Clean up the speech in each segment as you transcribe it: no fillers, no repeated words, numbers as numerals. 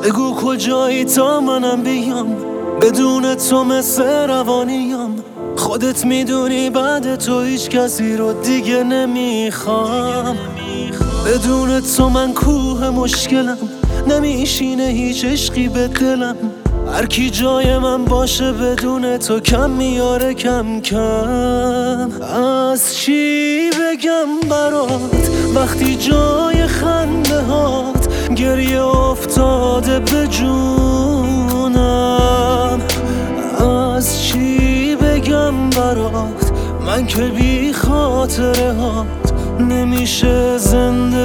بگو کجایی تا منم بیام، بدون تو مثل روانیم. خودت میدونی بعد تو هیچ کسی رو دیگه نمیخوام. بدون تو من کوه مشکلم، نمیشینه هیچ عشقی به دلم. هر کی جای من باشه بدون تو کم میاره کم کم. از چی بگم برات وقتی جای خنده هات گریه افتاده به جونم؟ از چی بگم برات من که بی خاطره هات نمیشه زنده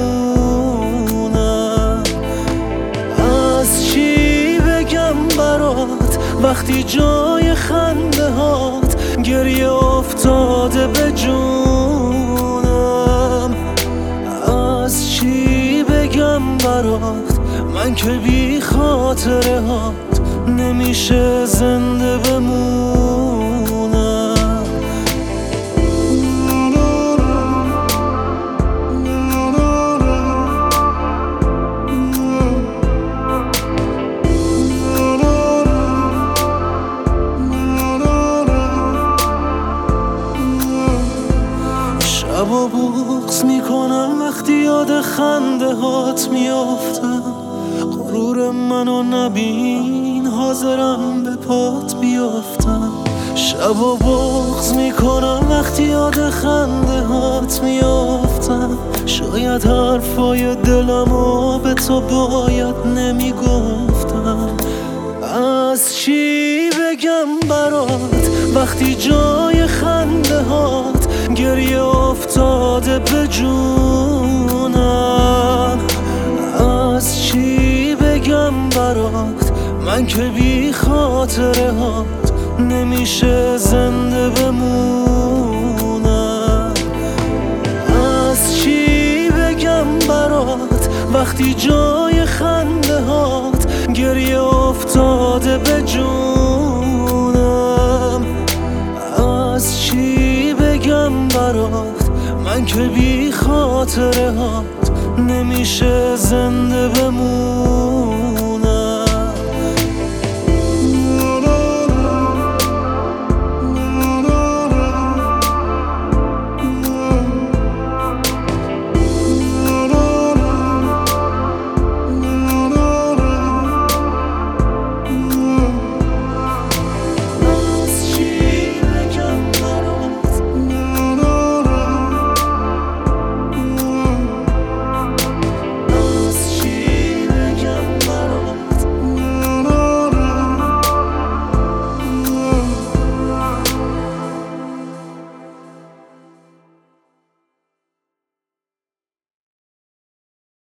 بمونم؟ از چی بگم برات وقتی جای خنده هات گریه افتاده به جونم؟ از چی بگم برات من که بی خاطره هات نمیشه زنده بمونم؟ شبا بغض میکنم وقتی یاد خنده هات میافتم. غرور منو نبین حاضرم به پات بیافتم. شبا بغض میکنم وقتی یاد خنده هات میافتم. شاید حرفای دلمو به تو باید نمیگفتم. از چی بگم برات وقتی جای خنده هات گریه افتاده به جونم؟ از چی بگم برات من که بی خاطره هات نمیشه زنده بمونم؟ از چی بگم برات وقتی جای خنده هات گریه افتاده به جونم؟ از چی بگم برات من که بی خاطره هات نمیشه زنده بمونم؟